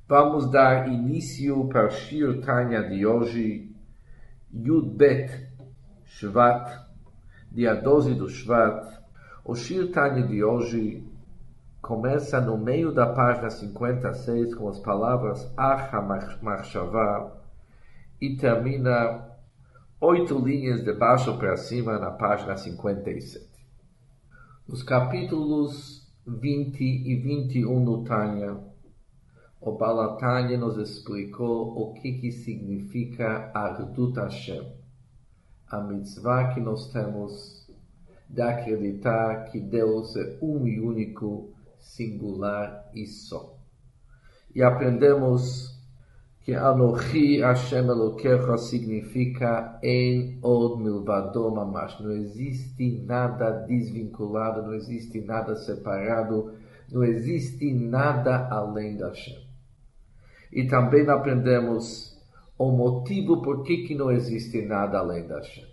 Vamos dar início para o Shir Tanya de hoje, Yud Bet Shvat, dia 12 do Shvat. O Shir Tanya de hoje começa no meio da página 56 com as palavras Ach HaMachshavah e termina 8 linhas de baixo para cima na página 57. Nos capítulos 20 e 21 no Tanya, o Baal HaTanya nos explicou o que significa Ardut Hashem, a mitzvah que nós temos de acreditar que Deus é um e único, singular e só. E aprendemos que Anochi Hashem Elokecha significa En Od Milvado Mamash. Não existe nada desvinculado, não existe nada separado, não existe nada além de Hashem. E também aprendemos o motivo por que não existe nada além da Hashem.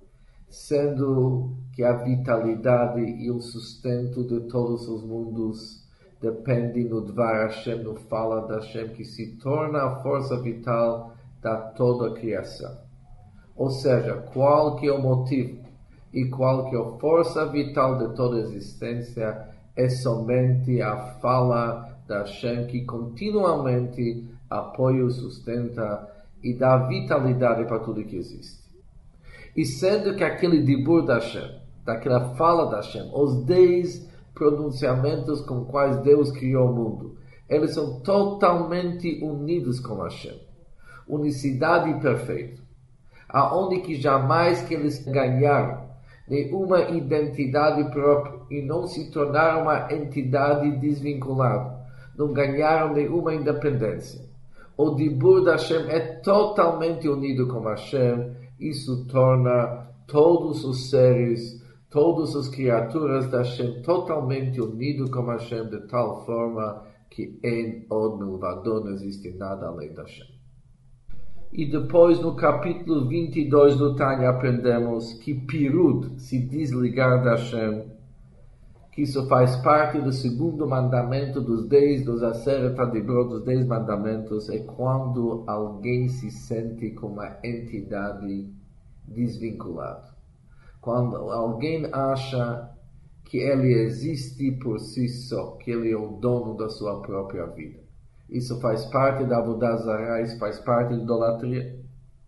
Sendo que a vitalidade e o sustento de todos os mundos dependem no Dvar Hashem, no fala da Hashem, que se torna a força vital da toda a criação. Ou seja, qual que é o motivo e qual que é a força vital de toda a existência é somente a fala da Hashem, que continuamente apoia, sustenta e dá vitalidade para tudo que existe. E sendo que aquele dibur da Hashem, daquela fala da Hashem, os 10 pronunciamentos com quais Deus criou o mundo, eles são totalmente unidos com Hashem. Unicidade perfeita. Aonde que jamais que eles ganharam nenhuma identidade própria e não se tornaram uma entidade desvinculada. Não ganharam nenhuma independência. O dibur da Hashem é totalmente unido com Hashem. Isso torna todos os seres, todas as criaturas da Hashem totalmente unidos com Hashem de tal forma que em Od Milvado não existe nada além da Hashem. E depois no capítulo 22 do Tanya aprendemos que Pirud, se desligar da Hashem, que isso faz parte do segundo mandamento dos 10, dos Aseret HaDibrot, dos 10 mandamentos, é quando alguém se sente como uma entidade desvinculada. Quando alguém acha que ele existe por si só, que ele é o dono da sua própria vida. Isso faz parte da Avodah Zarah, isso faz parte da idolatria.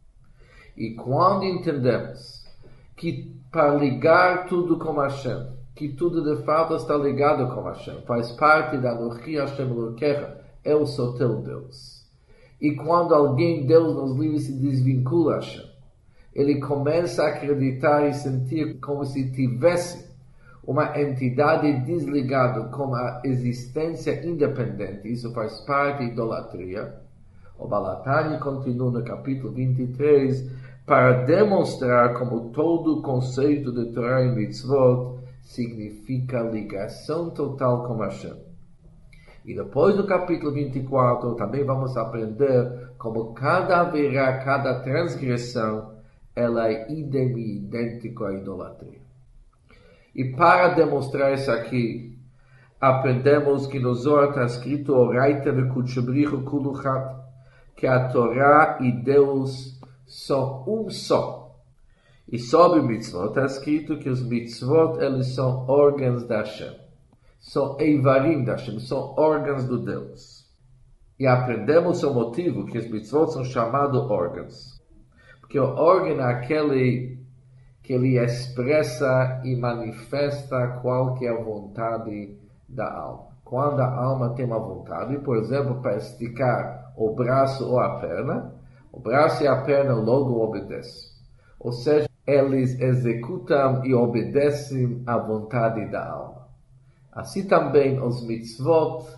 E quando entendemos que para ligar tudo com Hashem, que tudo de fato está ligado com Hashem, faz parte da Anochi Hashem Elokecha, é o Sotel Deus. E quando alguém, Deus nos livre, se desvincula a Hashem, ele começa a acreditar e sentir como se tivesse uma entidade desligada com a existência independente. Isso faz parte da idolatria. O Baal HaTanya continua no capítulo 23 para demonstrar como todo o conceito de Torah e Mitzvot significa ligação total com Hashem. E depois do capítulo 24 também vamos aprender como cada haverá, cada transgressão, ela é idêntica à idolatria. E para demonstrar isso aqui, aprendemos que no Zohar está escrito Oraita v'Kutshbrichu Kuluchat, que a Torá e Deus são um só. E sobre mitzvot está escrito que os mitzvot eles são órgãos da Hashem. São eivarim da Hashem, são órgãos do Deus. E aprendemos o motivo que os mitzvot são chamados órgãos. Porque o órgão é aquele que ele expressa e manifesta qual que é a vontade da alma. Quando a alma tem uma vontade, por exemplo, para esticar o braço ou a perna, o braço e a perna logo obedecem. Ou seja, eles executam e obedecem à vontade da alma. Assim também os mitzvot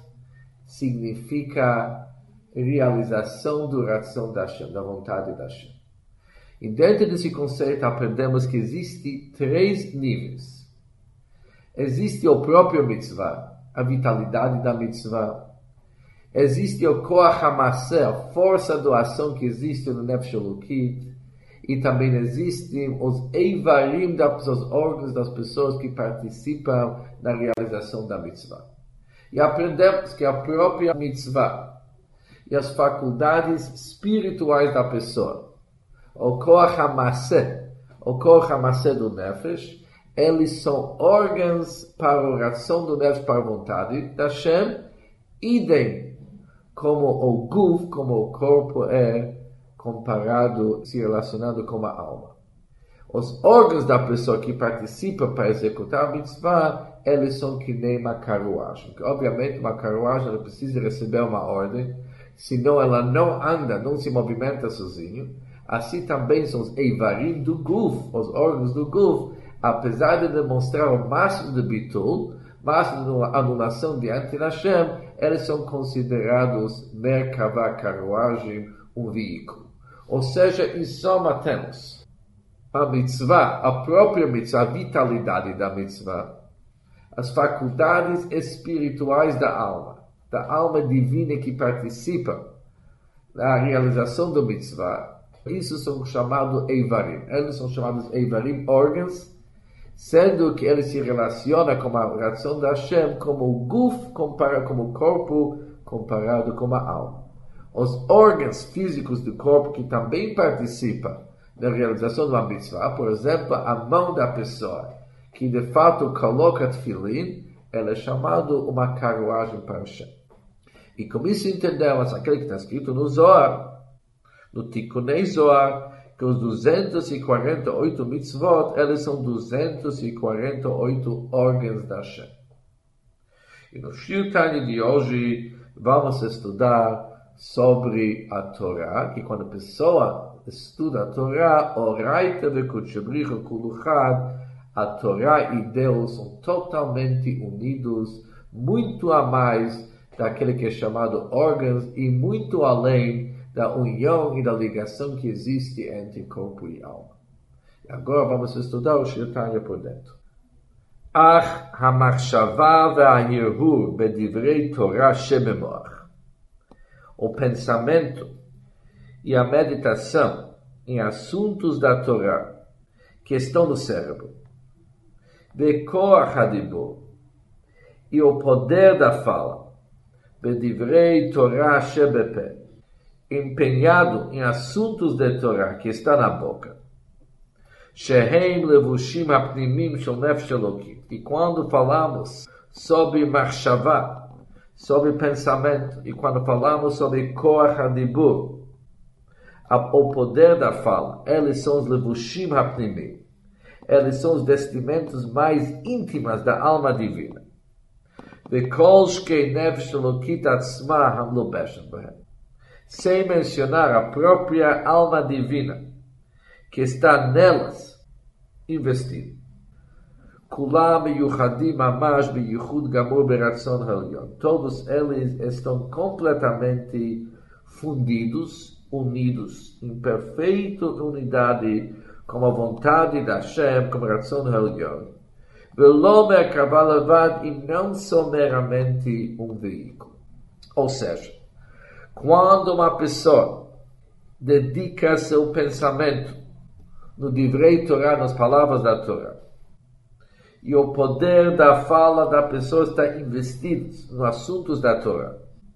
significa realização do ração da Hashem, da vontade da Hashem. E dentro desse conceito aprendemos que existem 3 níveis. Existe o próprio mitzvah, a vitalidade da mitzvah. Existe o koach hamaseh, a força da ação que existe no Nefesh Elokit. E também existem os eivarim, os órgãos das pessoas que participam na realização da mitzvah. E aprendemos que a própria mitzvah e as faculdades espirituais da pessoa. O Koach HaMaseh do Nefesh, eles são órgãos para a oração do Nefesh, para a vontade da Hashem, idem como o Guf, como o corpo é comparado, se relacionado com a alma. Os órgãos da pessoa que participa para executar a mitzvah, eles são que nem uma carruagem. Obviamente, uma carruagem ela precisa receber uma ordem, senão ela não anda, não se movimenta sozinho. Assim também são os eivarim do Guf, os órgãos do Guf, apesar de demonstrar o máximo de bitul, máximo de anulação diante da Hashem, eles são considerados merkavá, carruagem, um veículo. Ou seja, em soma temos a mitzvah, a própria mitzvah, a vitalidade da mitzvah, as faculdades espirituais da alma divina que participa da realização do mitzvah. Isso são chamados eivarim. Eles são chamados eivarim, órgãos, sendo que eles se relacionam com a oração da Hashem como o guf, como o corpo, comparado com a alma. Os órgãos físicos do corpo que também participam da realização de uma mitzvah, por exemplo, a mão da pessoa, que de fato coloca tefilin, ela é chamado uma carruagem para Hashem. E com isso entendemos aquele que está escrito no Zohar, no Tikkunei Zohar, que os 248 mitzvot, eles são 248 órgãos da Hashem. E no Shir Tanya de hoje, vamos estudar sobre a Torá, que quando a pessoa estuda a Torá, Oraita vekutchebricha kuluchad, a Torá e Deus são totalmente unidos, muito a mais daquele que é chamado órgãos e muito além da união e da ligação que existe entre corpo e alma. E agora vamos estudar o Shir Tanya por dentro. Ach hamachshava ve'ahirhur bedivrei Torah shebemoach. O pensamento e a meditação em assuntos da Torá que estão no cérebro. Ve'koach hadibur. E o poder da fala. Bedivrei Torah shebepeh. Empenhado em assuntos de Torá que está na boca. Shehem levushim apnimim shel nefesh Elokim. E quando falamos sobre machshavá, sobre pensamento, e quando falamos sobre koach hadibur, o poder da fala, eles são os levushim apnimim. Eles são os vestimentos mais íntimas da alma divina. Vekol shkei nefesh Elokit atzma hamlobeshem behem. Sem mencionar a própria alma divina, que está nelas, investida. Kulam yuchadim mamash biyichud gamur beratzon ha'elyon. Todos eles estão completamente fundidos, unidos, em perfeita unidade, com a vontade da Hashem, com o ratzon ha'elyon. Velo merkavá levad, e não são meramente um veículo. Ou seja, quando uma pessoa dedica seu pensamento no Divrei Torah, nas palavras da Torá, e o poder da fala da pessoa está investido nos assuntos da Torá,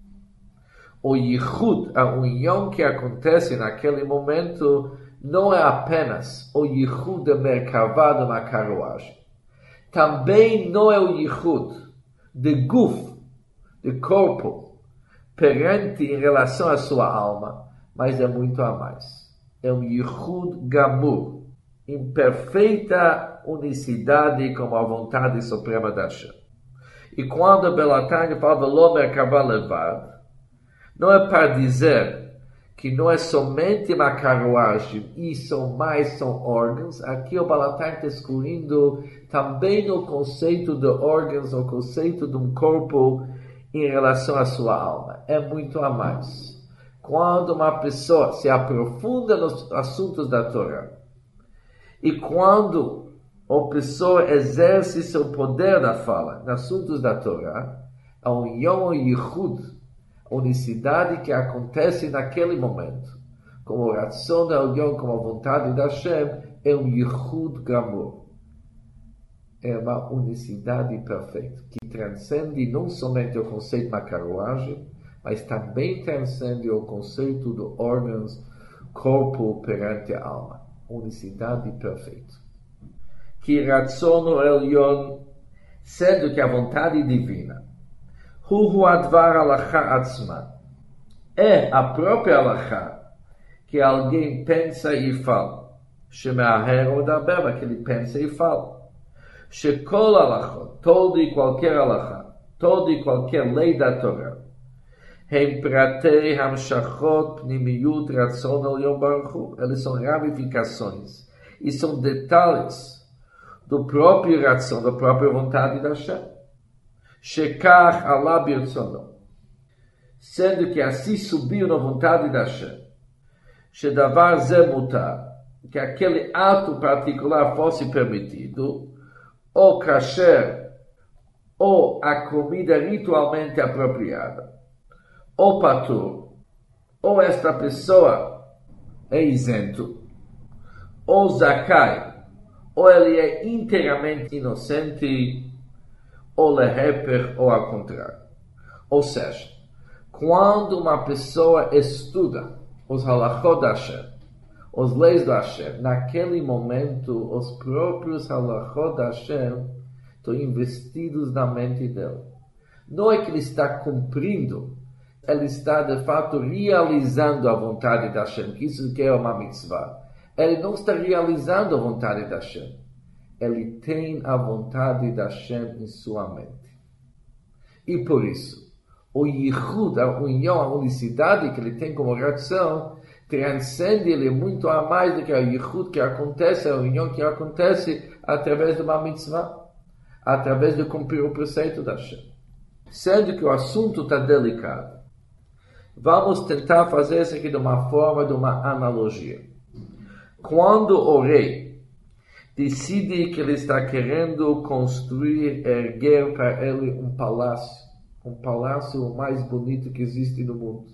o yichud, a união que acontece naquele momento, não é apenas o yichud de merkavá de uma carruagem. Também não é o yichud de guf, de corpo, perante em relação à sua alma, mas é muito a mais. É um yichud gamur, em perfeita unicidade com a vontade suprema da Hashem. E quando Belatanya fala Velo merkavá levad, não é para dizer que não é somente uma carruagem e são órgãos. Aqui o Belatanya está excluindo também o conceito de órgãos, o conceito de um corpo em relação à sua alma. É muito a mais. Quando uma pessoa se aprofunda nos assuntos da Torá, e quando a pessoa exerce seu poder da fala nos assuntos da Torá, a união e yichud, a unicidade que acontece naquele momento, como a ratzon da união, como a vontade da Hashem, é um yichud gamur. É uma unicidade perfeita, que transcende não somente o conceito de uma carruagem, mas também transcende o conceito do órgãos, corpo perante a alma, unicidade perfeita. Que Ratzono Elyon, sendo que a vontade divina, Hu Advar Alachá Atzma, é a própria Alachá que alguém pensa e fala, Shemeaher Odaber, que ele pensa e fala, Shekol Alachot, todo e qualquer Alachá, toda e qualquer lei da Torá, Hem Pratei Hamshachot Pnimiyut Ratzon Elyon Baruch Hu, eles são ramificações e são detalhes do próprio Ratzon, da própria vontade da Hashem. Shekach Allah Birtzono, sendo que assim subiu na vontade da Hashem, Shedavar Ze Mutar, que aquele ato particular fosse permitido, ou kasher, ou a comida ritualmente apropriada, ou patur, ou esta pessoa é isento, ou zakai, ou ele é inteiramente inocente, ou leheper, ou ao contrário. Ou seja, quando uma pessoa estuda os halachot da Hashem, os leis da Hashem, naquele momento, os próprios halachot da Hashem estão investidos na mente dele. Não é que ele está cumprindo, ele está de fato realizando a vontade da Hashem, que isso que é uma mitzvah. Ele não está realizando a vontade da Hashem. Ele tem a vontade da Hashem em sua mente. E por isso, o yichud, a união, a unicidade que ele tem como reação, transcende ele muito a mais do que o yichud que acontece, a união que acontece através de uma mitzvah, através de cumprir o preceito da Hashem. Sendo que o assunto está delicado, vamos tentar fazer isso aqui de uma forma, de uma analogia. Quando o rei decide que ele está querendo construir, erguer para ele um palácio mais bonito que existe no mundo,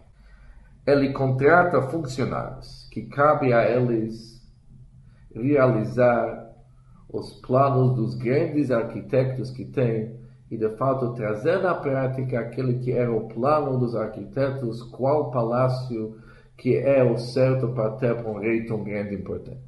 ele contrata funcionários que cabe a eles realizar os planos dos grandes arquitetos que tem e de fato trazer na prática aquele que era o plano dos arquitetos, qual palácio que é o certo para ter um rei tão grande e importante.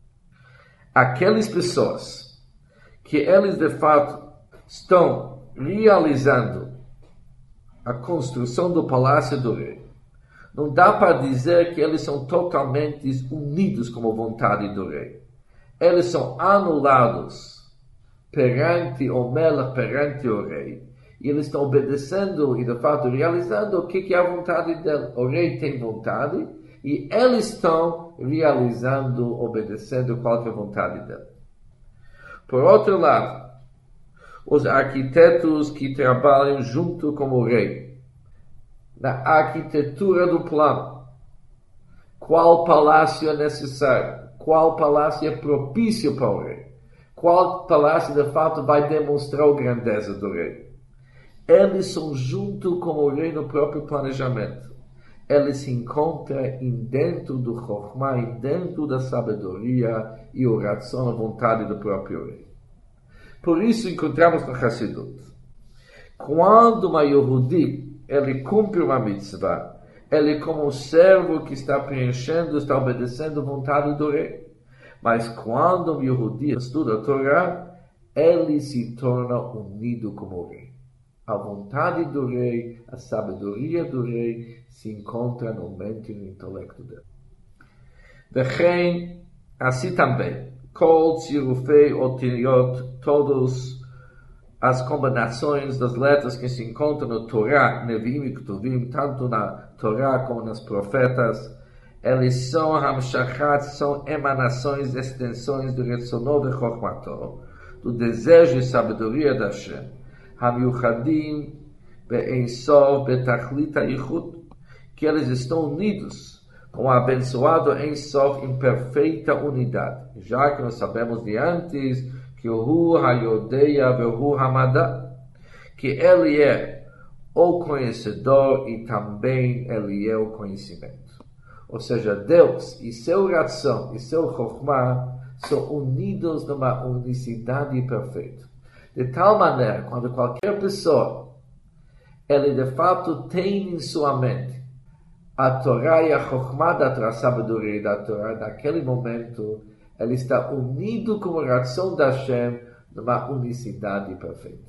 Aquelas pessoas que eles de fato estão realizando a construção do palácio do rei, não dá para dizer que eles são totalmente unidos com a vontade do rei. Eles são anulados perante o Melech, perante o rei. E eles estão obedecendo e de fato realizando o que é a vontade dele. O rei tem vontade e eles estão realizando, obedecendo qual é a vontade dele. Por outro lado, os arquitetos que trabalham junto com o rei, na arquitetura do plano, qual palácio é necessário, qual palácio é propício para o rei, qual palácio de fato vai demonstrar a grandeza do rei. Eles são junto com o rei no próprio planejamento. Eles se encontram dentro do Chokhmah, dentro da sabedoria e o ratzon, a vontade do próprio rei. Por isso encontramos no Hassidut. Quando uma Yehudi, ele cumpre uma mitzvah, ele como um servo que está preenchendo, está obedecendo a vontade do rei. Mas quando um Yehudi estuda a Torá, ele se torna unido com o rei. A vontade do rei, a sabedoria do rei se encontra no mente e no intelecto dele. Vechen, assim também, Kol Tzirufei Otiriot, todos as combinações das letras que se encontram no Torá, Neviim e Ketuvim, tanto na Torá como nas profetas, eles são Hamshachat, são emanações, extensões do Retzonot e Chokhmato, do desejo e sabedoria da Hashem. Hamiuchadim be'en sov betachlit hayichud, que eles estão unidos com o abençoado Ein Sof em perfeita unidade, já que nós sabemos de antes que o Hu Hayodeia ve'Hu Hamada, que ele é o conhecedor e também ele é o conhecimento. Ou seja, Deus e seu Ratzon e seu Chokhmah são unidos numa unicidade perfeita. De tal maneira, quando qualquer pessoa ele de fato tem em sua mente a Torá e a Chokhmah da sabedoria da Torá. Naquele momento, ele está unido com a razão da Hashem numa unicidade perfeita.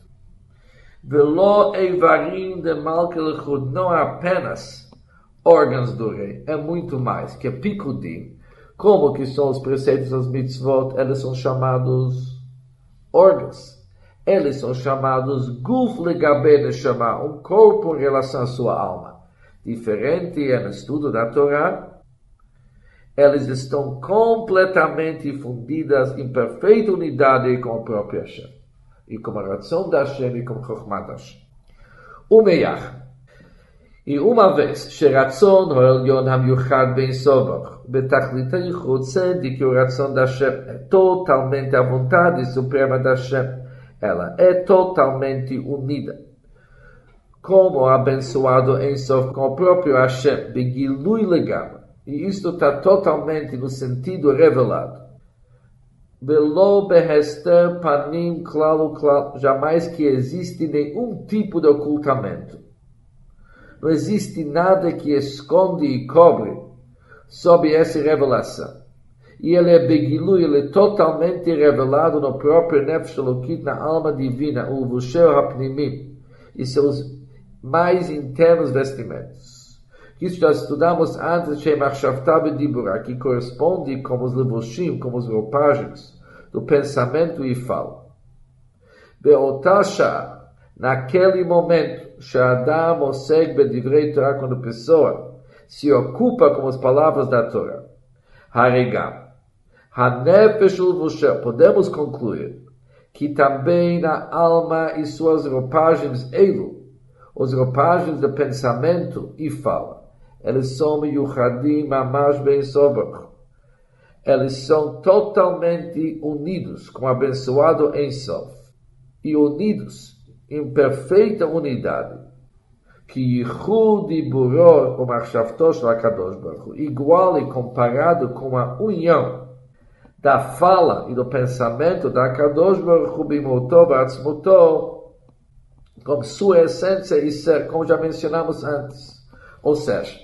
Velo eivarim de Malkel Chud, não é apenas órgãos do rei, é muito mais, que é Pikudim, como que são os preceitos das mitzvot, eles são chamados órgãos. Eles são chamados Guf Legabe Neshama, um corpo em relação à sua alma. Diferente no estudo da Torá, eles estão completamente fundidas em perfeita unidade com o próprio Hashem, e com a razão da Hashem e com a Chokhmah da Hashem. Umeyach. E uma vez, Sheratzon Ho'elyon HaMyuchad Ben Sobach, Betachlit HaYichud, sente que o razão da Hashem é totalmente a vontade suprema da Hashem. Ela é totalmente unida. Como o abençoado Ein Sof com o próprio Hashem, Begilui Legama. E isto está totalmente no sentido revelado. Velo behester panim klal klal, jamais que existe nenhum tipo de ocultamento. Não existe nada que esconde e cobre sob essa revelação. E ele é Begilu, ele é totalmente revelado no próprio Nefesh Elokit, na alma divina, o Vushel HaPnimim, e seus mais internos vestimentos. Isso já estudamos antes, que corresponde com os levushim, com os roupagens do pensamento e fala. Beotasha, naquele momento, Shadam Oseg Bedivrei Torah, quando a pessoa se ocupa com as palavras da Torá, Haregam, Hanefesh Ulvushel, podemos concluir que também na alma e suas roupagens, os roupagens de pensamento e fala, eles são Yuchadim Mamash Ben Sobach. Eles são totalmente unidos com o abençoado Ein Sof, e unidos em perfeita unidade, que Yichud Diburor o Machshavtosh Lakadosh Baruch Hu, igual e comparado com a união da fala e do pensamento da Kadosh Baruch Hu Bimotov Atzmutov, como sua essência e ser, como já mencionamos antes. Ou seja,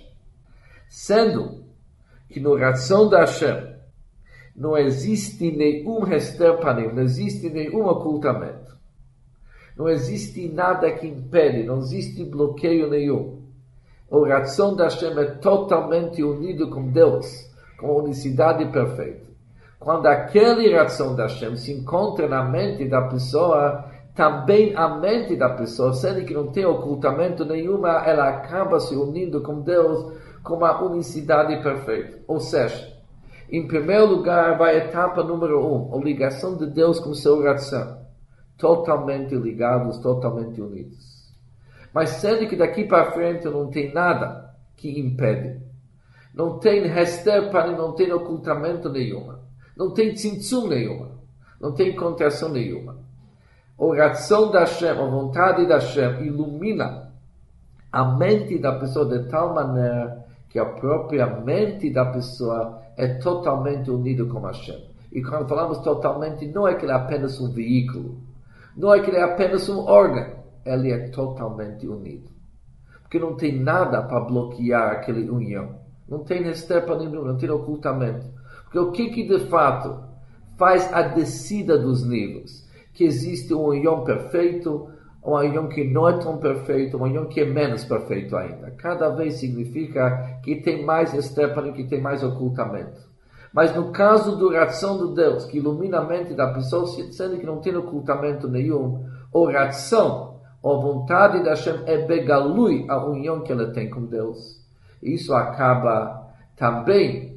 sendo que no razão da Hashem não existe nenhum hester panim, não existe nenhum ocultamento, não existe nada que impede, não existe bloqueio nenhum. O razão da Hashem é totalmente unido com Deus, com a unicidade perfeita. Quando aquele razão da Hashem se encontra na mente da pessoa, também a mente da pessoa, sendo que não tem ocultamento nenhuma, ela acaba se unindo com Deus com uma unicidade perfeita. Ou seja, em primeiro lugar, vai a etapa número 1, a ligação de Deus com seu razão. Totalmente ligados, totalmente unidos. Mas sendo que daqui para frente não tem nada que impede. Não tem hester panim, não tem ocultamento nenhuma. Não tem tzimtzum nenhuma. Não tem contração nenhuma. A razão da Hashem, a vontade da Hashem ilumina a mente da pessoa de tal maneira que a própria mente da pessoa é totalmente unida com Hashem. E quando falamos totalmente, não é que ele é apenas um veículo. Não é que ele é apenas um órgão. Ele é totalmente unido. Porque não tem nada para bloquear aquela união. Não tem hester panim, não tem ocultamento. Porque o que de fato faz a descida dos níveis? Que existe um união perfeito, um união que não é tão perfeito, um união que é menos perfeito ainda. Cada vez significa que tem mais hester panim, que tem mais ocultamento. Mas no caso do razão de Deus, que ilumina a mente da pessoa, sendo que não tem ocultamento nenhum, a razão, a vontade da Hashem é begalui a união que ela tem com Deus. E isso acaba também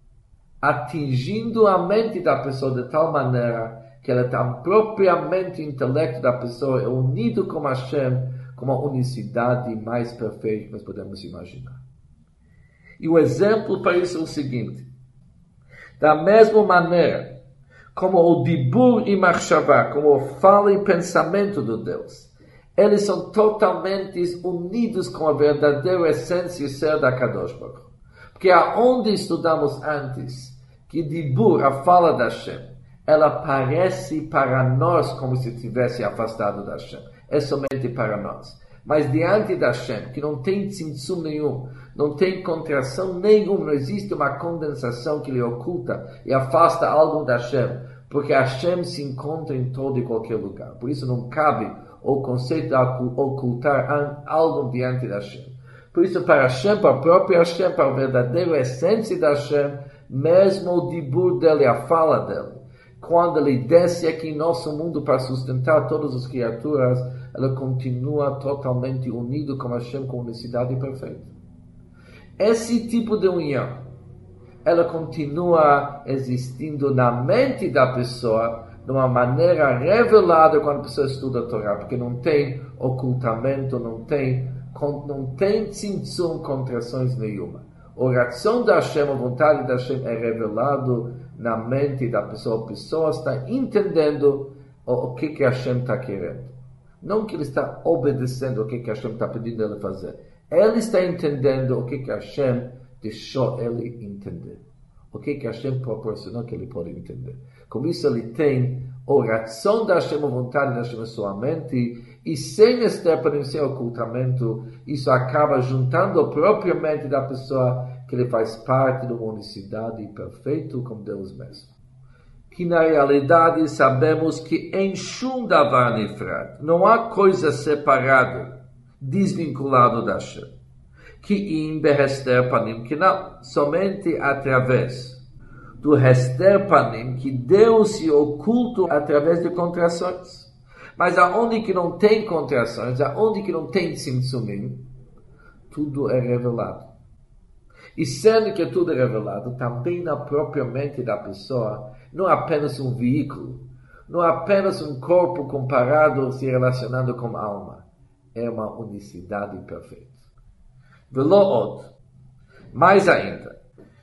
atingindo a mente da pessoa de tal maneira que ela está propriamente o intelecto da pessoa é unido com Hashem, com uma unicidade mais perfeita que nós podemos imaginar. E o exemplo para isso é o seguinte: da mesma maneira como o dibur e machshavá, como o fala e pensamento de Deus, eles são totalmente unidos com a verdadeira essência e ser da Kadosh Baruch Hu. Porque aonde estudamos antes que dibur, a fala da Hashem, ela parece para nós como se estivesse afastado da Hashem. É somente para nós. Mas diante da Hashem, que não tem tzimtzum nenhum, não tem contração nenhuma, não existe uma condensação que lhe oculta e afasta algo da Hashem, porque Hashem se encontra em todo e qualquer lugar. Por isso não cabe o conceito de ocultar algo diante da Hashem. Por isso, para Hashem, para a própria Hashem, para a verdadeira essência da Hashem, mesmo o dibur dele, a fala dele, quando ele desce aqui em nosso mundo para sustentar todas as criaturas, ela continua totalmente unido com Hashem, com unicidade perfeita. Esse tipo de união, ela continua existindo na mente da pessoa de uma maneira revelada quando a pessoa estuda a Torá, porque não tem ocultamento, não tem tzimtzum, contrações nenhuma. A oração da Hashem, a vontade da Hashem é revelado na mente da pessoa. A pessoa está entendendo o que Hashem está querendo. Não que ele está obedecendo o que Hashem está pedindo ele fazer. Ele está entendendo o que Hashem deixou ele entender. O que Hashem proporcionou que ele pode entender. Com isso ele tem a oração da Hashem, a vontade da Hashem em sua mente, e sem sem ocultamento, isso acaba juntando a própria mente da pessoa, que ele faz parte de uma unicidade perfeita com Deus mesmo. Que na realidade sabemos que em shum davar nifrad, não há coisa separada, desvinculado da Hashem. Que im behester panim, que não, somente através do hester panim, que Deus se oculta através de contrações. Mas aonde que não tem contrações, aonde que não tem tzimtzumim, tudo é revelado. E sendo que tudo é revelado, também na própria mente da pessoa, não é apenas um veículo, não é apenas um corpo comparado, se relacionando com a alma. É uma unicidade perfeita. Velood, mais ainda,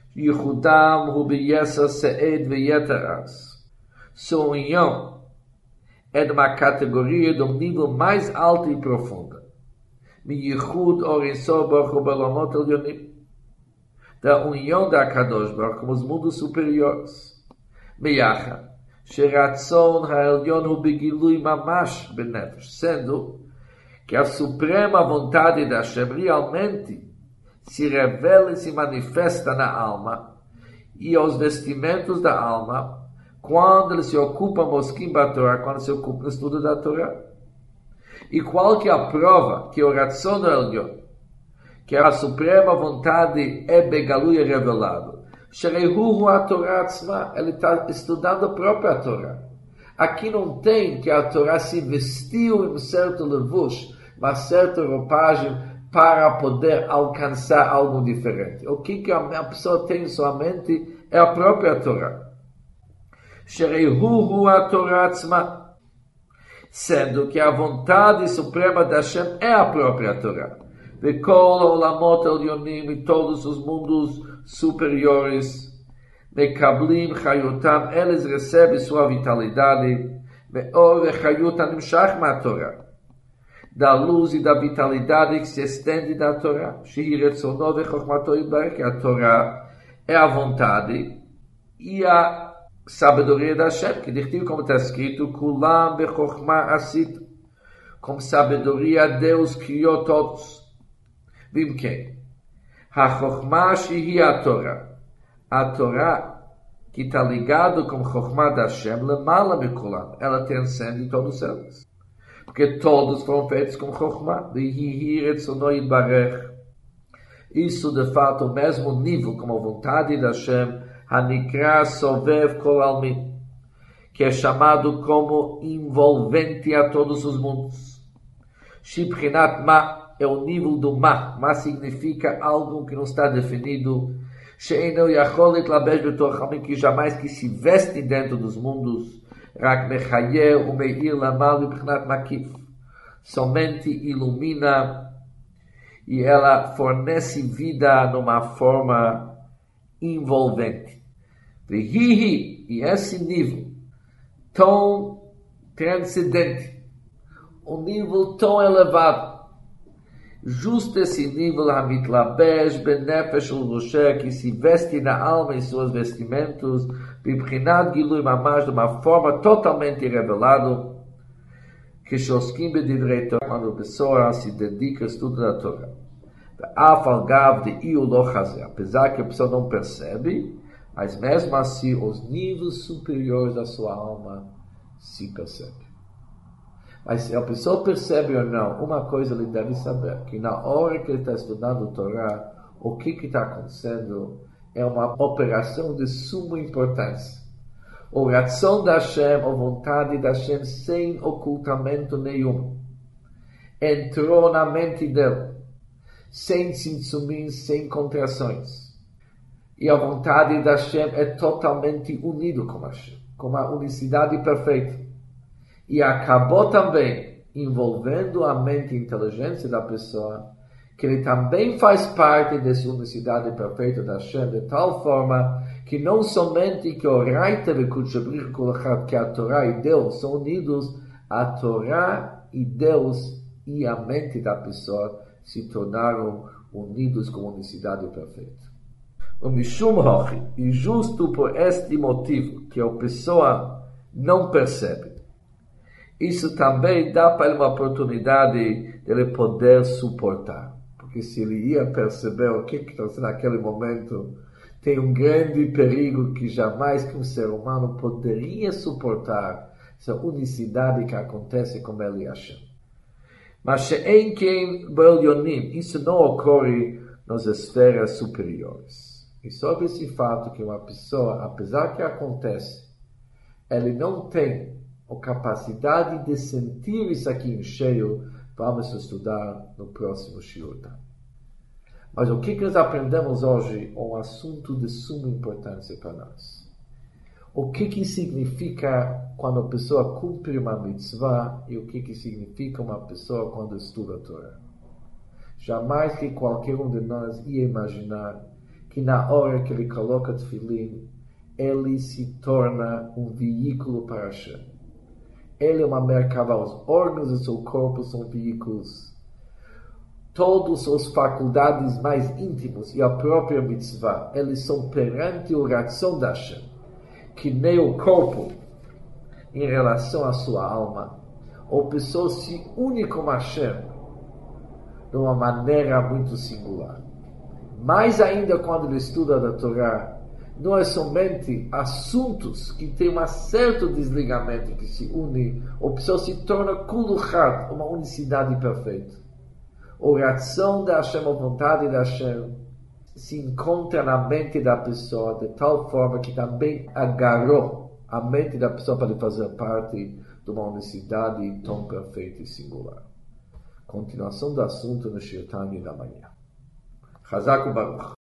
Yehudam hu b'yesa se'ed v'yeteras. Sua união é de uma categoria de um nível mais alto e profundo. Mi-Yehud Or-Ein-Sof Baruch Hu B'Olamot Elyonim. Da união da Kadosh Baruch com os mundos superiores. Me'yachad, Sheratzon ha'Elyon hu b'Gilui Mamash b'Nefesh. Sendo que a suprema vontade da Hashem realmente se revela e se manifesta na alma e aos vestimentos da alma quando ele se ocupa mosquim da Torá, quando se ocupa no estudo da Torá. E qual que é a prova que o Ratzon Elyon, que a suprema vontade é begalu e revelado? Sherehu a Torá atzma, ele está estudando a própria Torá. Aqui não tem que a Torá se vestiu em um certo levush, uma certa roupagem para poder alcançar algo diferente. O que a pessoa tem em sua mente é a própria Torá. Sherehu a Torá atzma, sendo que a vontade suprema da Hashem é a própria Torá. Vekol olamot elyonim, e todos os mundos superiores, mekablim chayotam, eles recebem sua vitalidade, me'or vechayutam nimshach ma Torá, da luz e da vitalidade que se estende da Torá. Shehi retzono vechokmato yitbarek, que a Torá é a vontade e a sabedoria da Hashem, que diz como está escrito, Kulam bechokma asit, com sabedoria Deus criou todos. Vim quem? HaChokma shehi a Torá. A Torá, que está ligado com Chokma da Hashem, lemala mekulam, ela transcende todos eles. Porque todos foram feitos com Chokma. Vehihi retzono yitbarech. Isso, de fato, o mesmo nível como a vontade da Hashem, Hanikra Sovev Kol Almin, que é chamado como envolvente a todos os mundos. Shibchinat Ma é o nível do Ma. Ma significa algo que não está definido. She'eino Yachol Itlabesh B'Tor Chamim, que jamais que se veste dentro dos mundos. Rak Mechayer Umeir Lamal B'Pchinat Makif. Somente ilumina e ela fornece vida numa forma envolvente. E esse nível tão transcendente, um nível tão elevado, justo esse nível Hamitlabesh Benefesh Ul-Rosher, que se veste na alma em seus vestimentos, Bibchinat Gilui Mamash, de uma forma totalmente revelada, כשעוסקים בדברי תורה, quando a pessoa se dedica ao estudo da Torá. ואף על גב דאי הוא לא חזה, apesar que a pessoa não percebe, mas mesmo assim os níveis superiores da sua alma se percebem. Mas se a pessoa percebe ou não, uma coisa ele deve saber, que na hora que ele está estudando a Torá, o que está acontecendo é uma operação de suma importância. A ração da Hashem, a vontade da Hashem, sem ocultamento nenhum, entrou na mente dele, sem tzimtzumim, sem contrações. E a vontade da Hashem é totalmente unido com Hashem, com a unicidade perfeita. E acabou também envolvendo a mente e a inteligência da pessoa, que ele também faz parte dessa unicidade perfeita da Hashem, de tal forma que não somente que o Raita que a Torá e Deus são unidos, a Torá e Deus e a mente da pessoa se tornaram unidos com a unicidade perfeita. O Mishum Hochi, e justo por este motivo que a pessoa não percebe, isso também dá para ele uma oportunidade de ele poder suportar. Porque se ele ia perceber o que está sendo naquele momento, tem um grande perigo que jamais que um ser humano poderia suportar essa unicidade que acontece com ele e Hashem. Mas she'en ken b'elyonim, isso não ocorre nas esferas superiores. E sobre esse fato que uma pessoa, apesar que acontece, ele não tem a capacidade de sentir isso aqui em cheio, vamos estudar no próximo shiur. Mas o que nós aprendemos hoje é um assunto de suma importância para nós. O que significa quando a pessoa cumpre uma mitzvah e o que significa uma pessoa quando estuda a Torá. Jamais que qualquer um de nós ia imaginar que na hora que ele coloca tefilim, ele se torna um veículo para Hashem. Ele é uma merkavá, os órgãos do seu corpo são veículos. Todas as faculdades mais íntimas e a própria mitzvah, eles são perante o ração da Hashem, que nem o corpo, em relação à sua alma, a pessoa se une com Hashem de uma maneira muito singular. Mais ainda quando ele estuda a Torá, não é somente assuntos que tem um certo desligamento que se une, a pessoa se torna kuluchad, uma unicidade perfeita. A ração da Hashem, a vontade da Hashem, se encontra na mente da pessoa de tal forma que também agarrou a mente da pessoa para fazer parte de uma unicidade tão perfeita e singular. Continuação do assunto no Shir Tanya da manhã. Chazak u'Baruch.